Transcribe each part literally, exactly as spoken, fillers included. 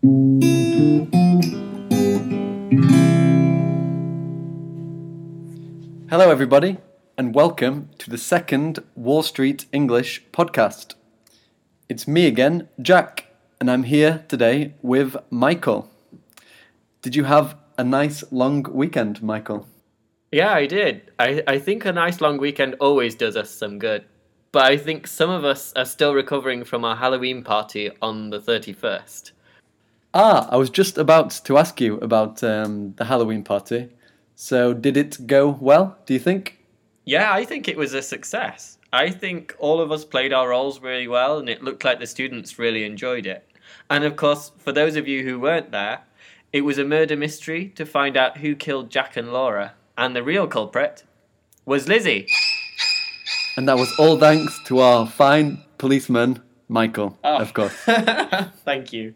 Hello, everybody, and welcome to the second Wall Street English podcast. It's me again, Jack, and I'm here today with Michael. Did you have a nice long weekend, Michael? Yeah, I did. I, I think a nice long weekend always does us some good. But I think some of us are still recovering from our Halloween party on the thirty-first. Ah, I was just about to ask you about um, the Halloween party. So did it go well, do you think? Yeah, I think it was a success. I think all of us played our roles really well, and it looked like the students really enjoyed it. And of course, for those of you who weren't there, it was a murder mystery to find out who killed Jack and Laura. And the real culprit was Lizzie. And that was all thanks to our fine policeman, Michael, oh. of course. Thank you.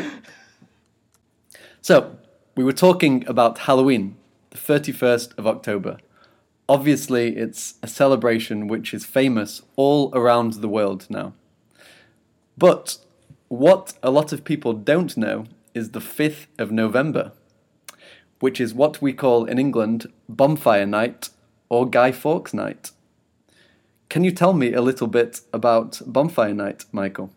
So, we were talking about Halloween, the thirty-first of October. Obviously, it's a celebration which is famous all around the world now. But what a lot of people don't know is the fifth of November, which is what we call in England Bonfire Night or Guy Fawkes Night. Can you tell me a little bit about Bonfire Night, Michael?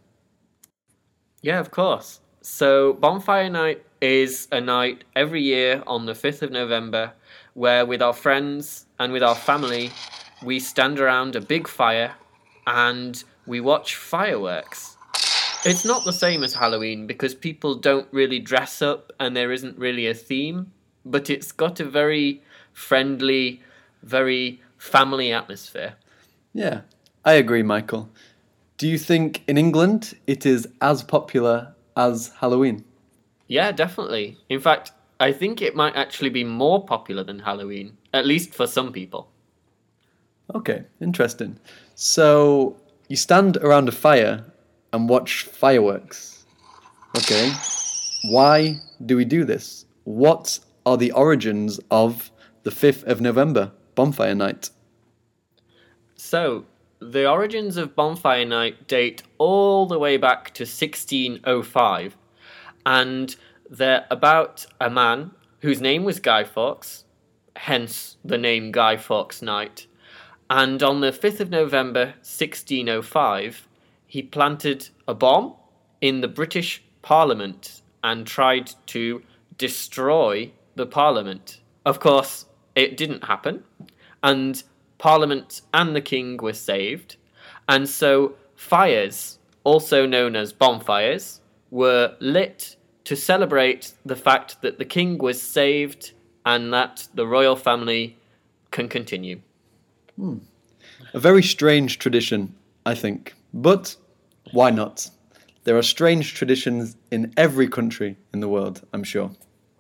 Yeah, of course. So Bonfire Night is a night every year on the fifth of November where with our friends and with our family we stand around a big fire and we watch fireworks. It's not the same as Halloween because people don't really dress up and there isn't really a theme, but it's got a very friendly, very family atmosphere. Yeah, I agree, Michael. Do you think in England it is as popular as Halloween? Yeah, definitely. In fact, I think it might actually be more popular than Halloween, at least for some people. Okay, interesting. So, you stand around a fire and watch fireworks. Okay, why do we do this? What are the origins of the fifth of November, Bonfire Night? So, the origins of Bonfire Night date all the way back to sixteen oh five, and they're about a man whose name was Guy Fawkes, hence the name Guy Fawkes Night, and on the fifth of November sixteen oh five, he planted a bomb in the British Parliament and tried to destroy the Parliament. Of course, it didn't happen, and Parliament and the King were saved, and so fires, also known as bonfires, were lit to celebrate the fact that the King was saved and that the royal family can continue. Hmm. A very strange tradition, I think, but why not? There are strange traditions in every country in the world, I'm sure.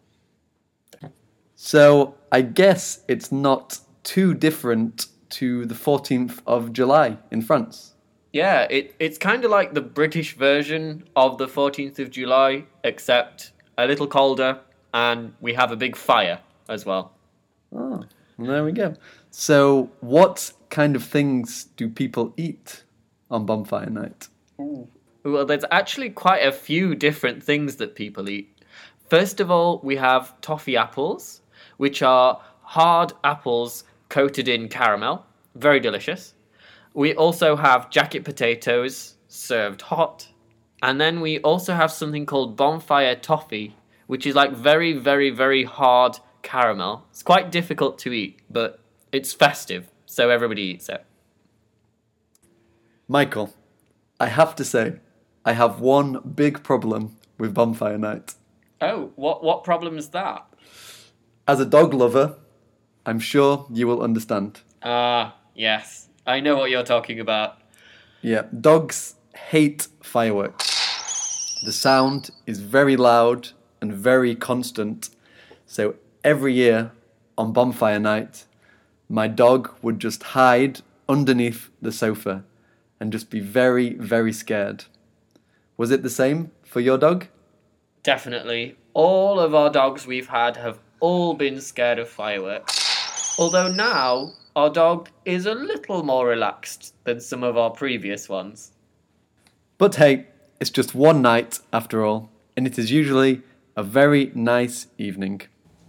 So I guess it's not too different to the fourteenth of July in France. Yeah, it, it's kind of like the British version of the fourteenth of July, except a little colder, and we have a big fire as well. Oh, there we go. So what kind of things do people eat on Bonfire Night? Ooh. Well, there's actually quite a few different things that people eat. First of all, we have toffee apples, which are hard apples coated in caramel. Very delicious. We also have jacket potatoes served hot. And then we also have something called bonfire toffee, which is like very, very, very hard caramel. It's quite difficult to eat, but it's festive, so everybody eats it. Michael, I have to say, I have one big problem with Bonfire Night. Oh, what, what problem is that? As a dog lover, I'm sure you will understand. Ah, yes. I know what you're talking about. Yeah, dogs hate fireworks. The sound is very loud and very constant. So every year on Bonfire Night, my dog would just hide underneath the sofa and just be very, very scared. Was it the same for your dog? Definitely. All of our dogs we've had have all been scared of fireworks. Although now, our dog is a little more relaxed than some of our previous ones. But hey, it's just one night after all. and it is usually a very nice evening.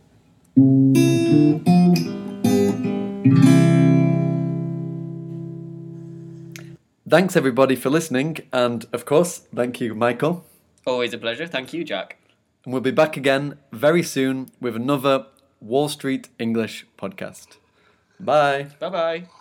Thanks everybody for listening, and of course, thank you, Michael. Always a pleasure. Thank you, Jack. And we'll be back again very soon with another Wall Street English podcast. Bye. Bye-bye.